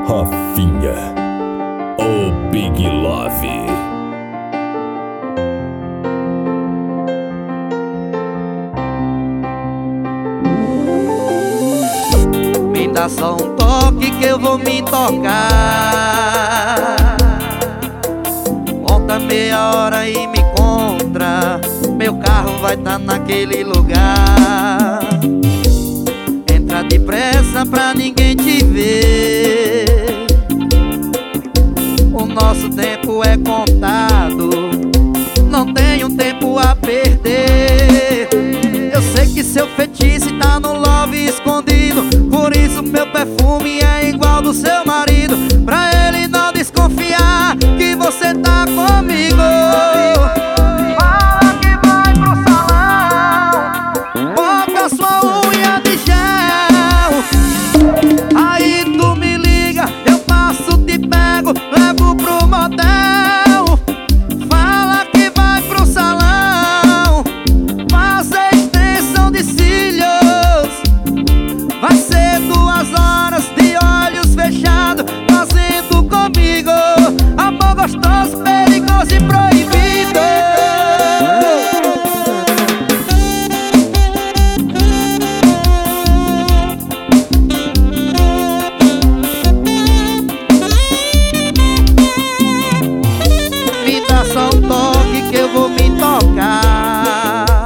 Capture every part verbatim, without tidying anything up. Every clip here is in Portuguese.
Rafinha, o Big Love. Me dá só um toque que eu vou me tocar. Conta meia hora e me encontra. Meu carro vai tá naquele lugar. Entra depressa pra ninguém te ver. O nosso tempo é contado, não tenho tempo a perder. Eu sei que seu fetiche tá no love escondido, por isso meu perfume é igual do seu marido. Pra ele não desconfiar que você tá comigo. Fala que vai pro salão, bota sua unha de gel. Aí tu me liga, eu passo, te pego, levo pro motel. Fala que vai pro salão, fazer extensão de cílios. Vai ser duas horas de olhos fechados, fazendo comigo amor gostoso, perigoso e proibido. Me dá só um toque que eu vou me tocar.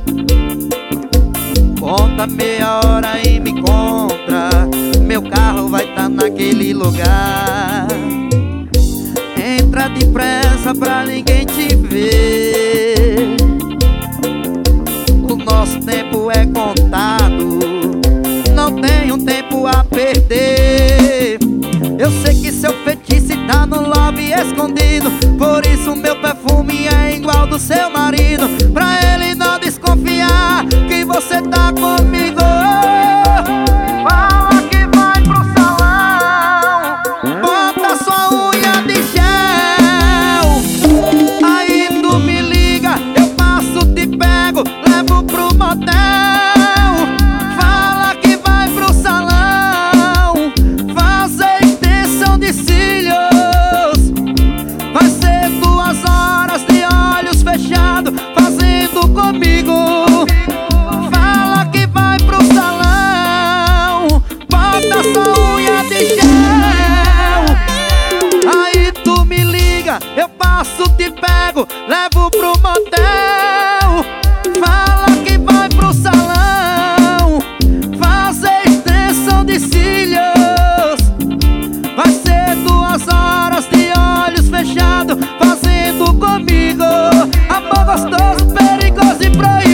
Conta meia hora e me encontra. Meu carro vai tá naquele lugar. Entra depressa pra ninguém te ver. O nosso tempo é contado, não tenho tempo a perder. Eu sei que seu fetiche tá no lobby escondido, por isso meu perfume é igual do seu marido. Pra ele não desconfiar que você tá comigo. Fala que vai pro salão, bota sua unha de gel. Aí tu me liga, eu passo, te pego, levo pro motel. Fala que vai pro salão, fazer extensão de cílios. Vai ser duas horas de olhos fechados, fazendo comigo. Fala que vai pro salão, bota sua unha de gel. Aí tu me liga, eu passo, te pego, levo pro motel. Fala que vai pro salão, fazer extensão de cílios. Vai ser duas horas de olhos fechados, fazendo comigo amor gostoso, perigoso e proibido.